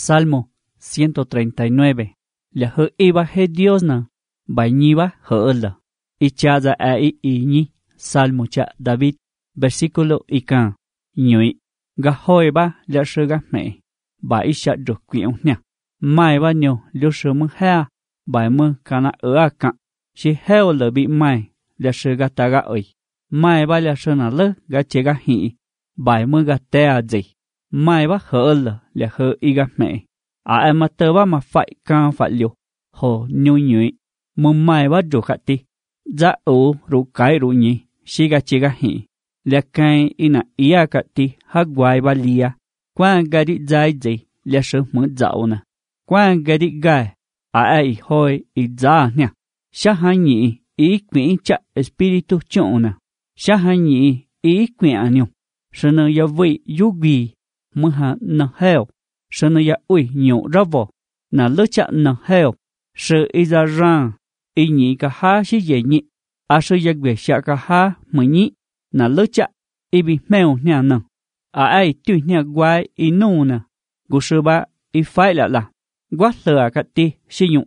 Salmo 139. La hơ iba he Dios na, bài nhi ba hơ la. Icha za a i nhi, Salmo cha David, versículo ikan, nhụy, ga hoi ba la sư ga mẹ, bà isha được quyện nha. Mai ba nhiều liu sư mơ ha, bài mơ kana a cạn, si heo lờ bị mai, la sư ga ta ga ơi. Mai ba la sư na lơ ga che ga hị, bài mơ ga te a gì. Mai ba hơ la hơ i ga mẹ. Em mà tơ ba mà phải can phải liu, hồ nhụy nhụy, mơ mai ba rủ khát ti. Za u ru kai ru nyi, shiga chiga hi. Lia kai ina ia ka ti ha guai ba lia. Quan gadi zai zi, lia sư mơ dạo na. Quan gadi gai, ai hoi i za nha. Sha ha nyi i quyện cha espiritu chọn na. Sha ha nyi i quyện anyo. Sư nơ ya vui yu ghi, mơ ha nơ heo. Sư nơ ya ui nhụ ra vô, na lơ cha nơ heo. Sư i za rang. I nhị ka ha si ye nhị, a sư yak về xa ka ha mơ nhị, na lơ chạ, i bị mèo nha nâng. Ai tùy nha guai i nô nè, gu sư ba i phải là, quát lờ ka ti si nhung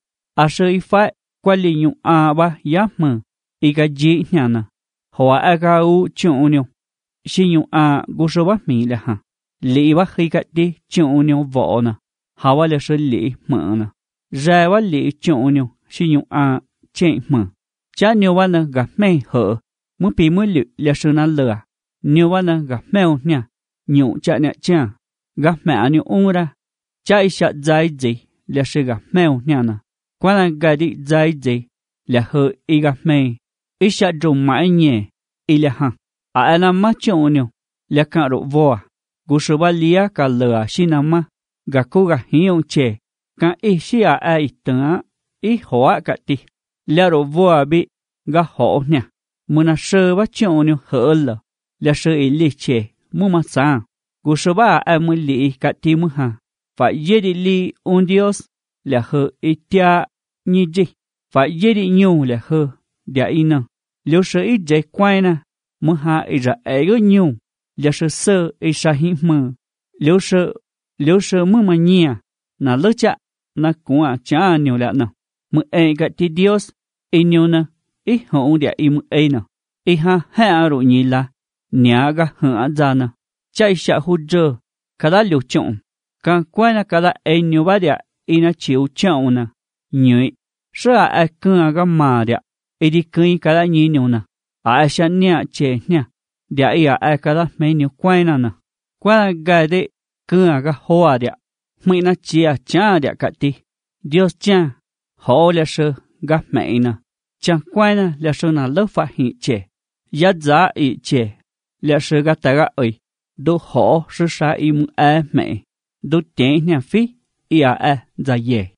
a sư i phải qua li nhung ba yá mơ, i ka dì nha nè, hoa a ka u chọn nhung, si nhung gu sư ba mì là ha, li ba khi ka ti chọn nhung võ nè, hawa là sư li mơ nè, ra wa li chọn nhung. Si nhung chen mơ. Cha nhiều wa na gặp mê hở. Mũ phí mũ lựu là sư na lửa. Nhiều wa na gặp mèo nha. Nhụ cha nẹ cha. Gặp mẹ nhiều ung ra. Cha isha dai gì là sư gặp mèo nha na. Qua là gà đi dai gì là hở y gặp mê. Isha trùng mãi nhẹ. Y là hăng. Là má chọn nhiều. Là cả độ vô. Gu sư ba lia cả lửa si na ma. Gà cô gà hiếu chê. Cả y si ai tớ. I hoa cả ti, lẽ rồi vua bị gã họ nha, muốn là sơ bắt chọn nhau hở lờ, lẽ sơ ý lý chế, muốn mà sang, cú sơ ba em muốn lý cả ti muốn ha, phải dễ đi lý un Dios, lẽ hở ý tia như gì, phải dễ đi nhiều lẽ hở, để ý nè, nếu sơ ý dễ quay nè, muốn ha ý ra ấy có nhiều, lẽ sơ ý sa hi mờ, nếu sơ muốn mà nhia, na lỡ chạ, na cũng chả nhiều lẽ nào. Mơ ai gạt ti Dios, ai nhiều nè, ai hậu địa ai mơ ai nè, ai ha rồi nhỉ là, nhà gà hở ra nè, chạy xa hút dơ, cả đã liều trọng, càng quay nè cả đã ai nhiều ba địa, ai nè chịu trọng nè, nhỉ, sợ ai cưng gà mà địa, ai đi cưng cả đã nhỉ nhiều nè, ai xa nhẹ chê nhẹ, địa ai cả đã mấy nhiều quay nè, quay gà địa, cưng gà hoa địa, mấy nè chia chả địa cả ti, Dios chả. Họ là sư gặp mẹ nè, chẳng quay nè là sư nà lớp phát hiện chế, giá giá ý chế, là sư gặp ta gặp ấy, đô họ sư sa im mẹ, đô tế nhà phí, ý ra dà dề.